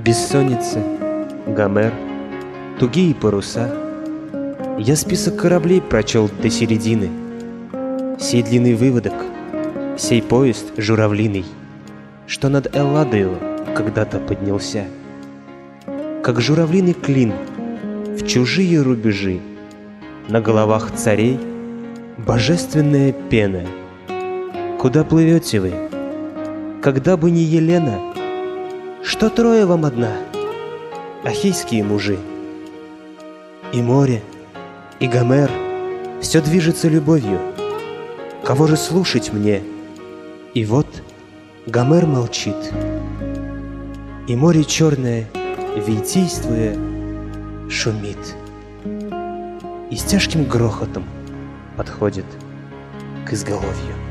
Бессонница, Гомер, тугие паруса. Я список кораблей прочел до середины. Сей длинный выводок, сей поезд журавлиный, что над Элладою когда-то поднялся, как журавлиный клин в чужие рубежи, на головах царей божественная пена. Куда плывете вы? Когда бы не Елена, что Троя вам одна, ахейские мужи. И море, и Гомер, все движется любовью. Кого же слушать мне? И вот Гомер молчит, и море черное, витийствуя, шумит, и с тяжким грохотом подходит к изголовью.